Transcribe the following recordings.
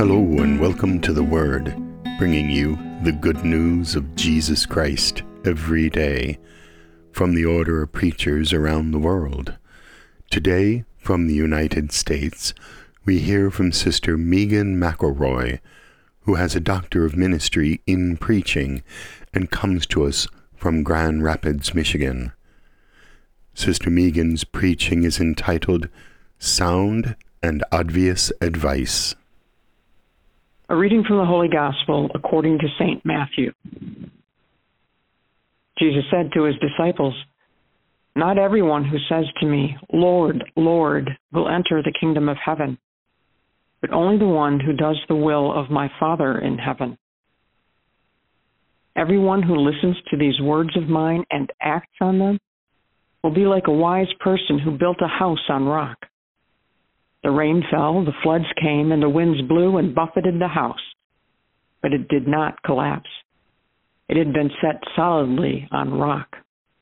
Hello and welcome to The Word, bringing you the good news of Jesus Christ every day from the order of preachers around the world. Today, from the United States, we hear from Sister Megan McElroy, who has a Doctor of Ministry in Preaching and comes to us from Grand Rapids, Michigan. Sister Megan's preaching is entitled Sound and Obvious Advice. A reading from the Holy Gospel according to St. Matthew. Jesus said to his disciples, "Not everyone who says to me, 'Lord, Lord,' will enter the kingdom of heaven, but only the one who does the will of my Father in heaven. Everyone who listens to these words of mine and acts on them will be like a wise person who built a house on rock. The rain fell, the floods came, and the winds blew and buffeted the house, but it did not collapse. It had been set solidly on rock.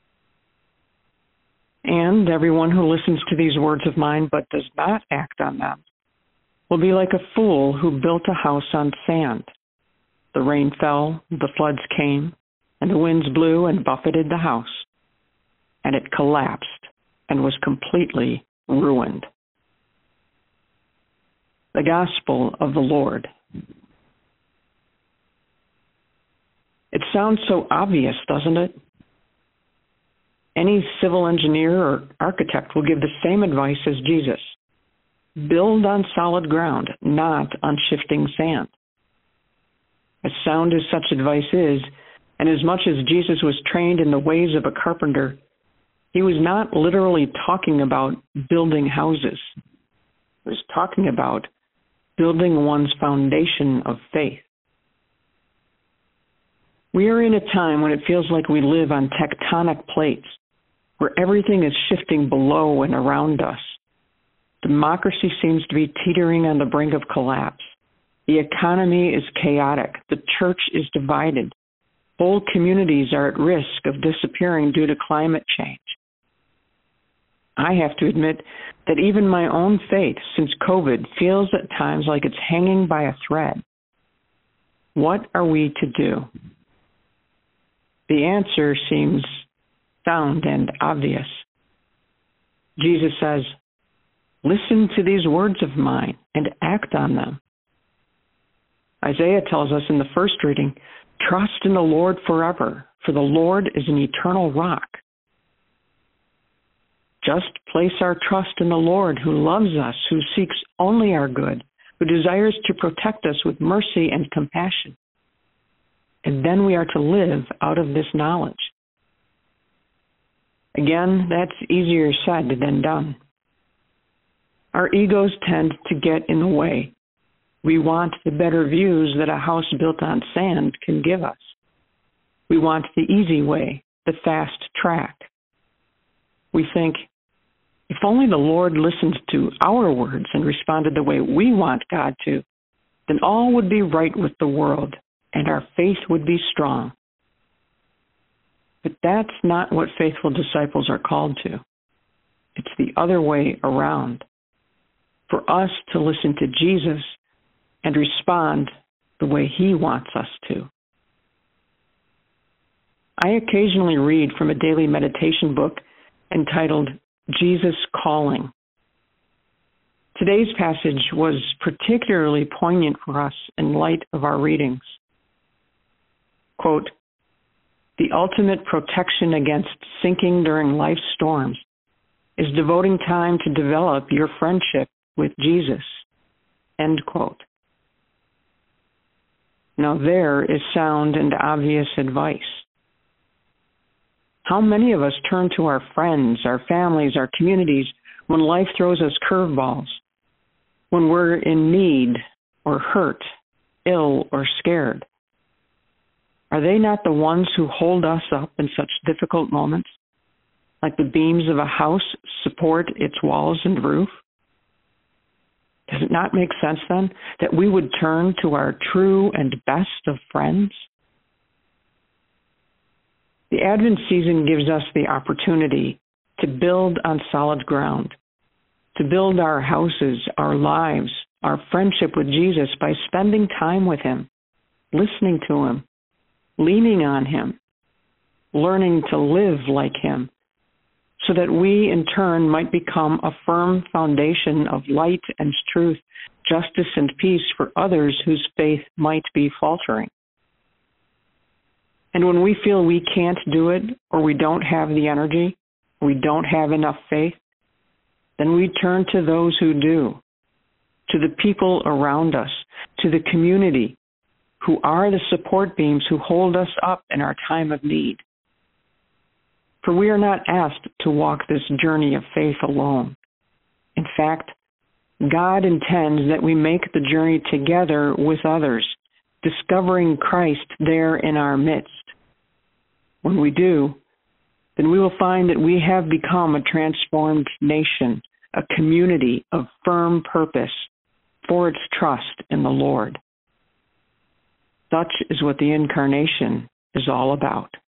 And everyone who listens to these words of mine but does not act on them will be like a fool who built a house on sand. The rain fell, the floods came, and the winds blew and buffeted the house, and it collapsed and was completely ruined." The Gospel of the Lord. It sounds so obvious, doesn't it? Any civil engineer or architect will give the same advice as Jesus. Build on solid ground, not on shifting sand. As sound as such advice is, and as much as Jesus was trained in the ways of a carpenter, he was not literally talking about building houses. He was talking about building one's foundation of faith. We are in a time when it feels like we live on tectonic plates, where everything is shifting below and around us. Democracy seems to be teetering on the brink of collapse. The economy is chaotic. The church is divided. Whole communities are at risk of disappearing due to climate change. I have to admit that even my own faith since COVID feels at times like it's hanging by a thread. What are we to do? The answer seems sound and obvious. Jesus says, "Listen to these words of mine and act on them." Isaiah tells us in the first reading, "Trust in the Lord forever, for the Lord is an eternal rock." Just place our trust in the Lord who loves us, who seeks only our good, who desires to protect us with mercy and compassion. And then we are to live out of this knowledge. Again, that's easier said than done. Our egos tend to get in the way. We want the better views that a house built on sand can give us. We want the easy way, the fast track. We think, if only the Lord listened to our words and responded the way we want God to, then all would be right with the world and our faith would be strong. But that's not what faithful disciples are called to. It's the other way around. For us to listen to Jesus and respond the way he wants us to. I occasionally read from a daily meditation book entitled Jesus Calling. Today's passage was particularly poignant for us in light of our readings. Quote, "The ultimate protection against sinking during life's storms is devoting time to develop your friendship with Jesus." End quote. Now there is sound and obvious advice. How many of us turn to our friends, our families, our communities when life throws us curveballs, when we're in need or hurt, ill or scared? Are they not the ones who hold us up in such difficult moments, like the beams of a house support its walls and roof? Does it not make sense, then, that we would turn to our true and best of friends? The Advent season gives us the opportunity to build on solid ground, to build our houses, our lives, our friendship with Jesus by spending time with him, listening to him, leaning on him, learning to live like him, so that we in turn might become a firm foundation of light and truth, justice and peace for others whose faith might be faltering. And when we feel we can't do it, or we don't have the energy, or we don't have enough faith, then we turn to those who do, to the people around us, to the community, who are the support beams who hold us up in our time of need. For we are not asked to walk this journey of faith alone. In fact, God intends that we make the journey together with others, discovering Christ there in our midst. When we do, then we will find that we have become a transformed nation, a community of firm purpose for its trust in the Lord. Such is what the Incarnation is all about.